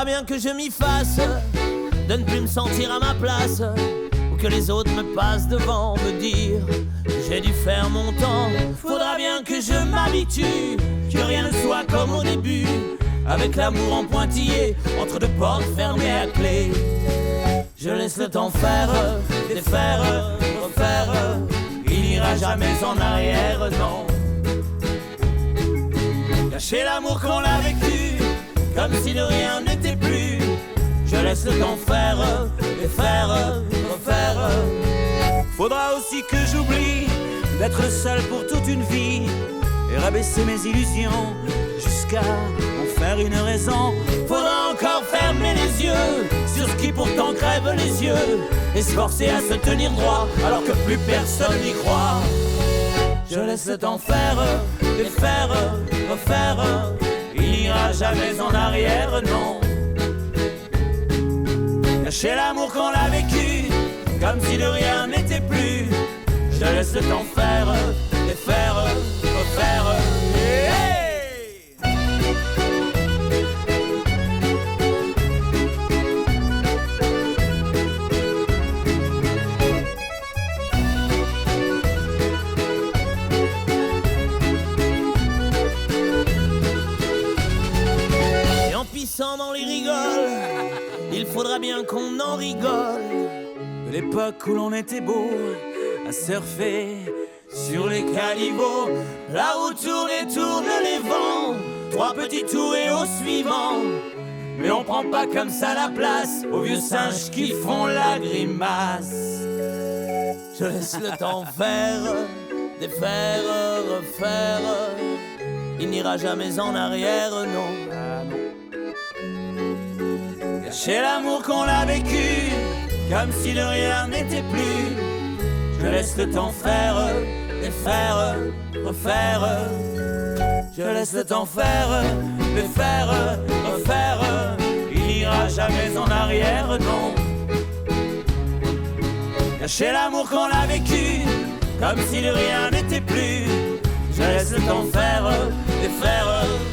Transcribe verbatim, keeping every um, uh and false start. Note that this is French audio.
bien que je m'y fasse de ne plus me sentir à ma place, ou que les autres me passent devant, me dire que j'ai dû faire mon temps. Faudra bien que je m'habitue, que rien ne soit comme au début, avec l'amour en pointillé, entre deux portes fermées à clé. Je laisse le temps faire, défaire, refaire, il n'ira jamais en arrière, non. Cacher l'amour qu'on a vécu, comme si de rien n'était plus. Je laisse le temps faire, défaire, refaire. Faudra aussi que j'oublie d'être seul pour toute une vie et rabaisser mes illusions jusqu'à en faire une raison. Faudra encore fermer les yeux sur ce qui pourtant crève les yeux et se forcer à se tenir droit alors que plus personne n'y croit. Je laisse le temps faire, défaire, refaire, il n'ira jamais en arrière, non. Cacher l'amour qu'on a vécu, comme si de rien n'était plus. Je laisse le temps faire, défaire, refaire. Hey! Et en pissant dans les rigoles, il faudra bien qu'on en rigole. De l'époque où l'on était beau à surfer sur les caniveaux, là où tournent et tournent les vents, trois petits tours et au suivant. Mais on prend pas comme ça la place aux vieux singes qui font la grimace. Je laisse le temps faire, défaire, refaire, il n'ira jamais en arrière, non. Cacher l'amour qu'on a vécu, comme si de rien n'était plus. Je laisse le temps faire, défaire, refaire. Je laisse le temps faire, défaire, refaire. Il n'ira jamais en arrière, non. Cacher l'amour qu'on a vécu, comme si de rien n'était plus. Je laisse le temps faire, défaire,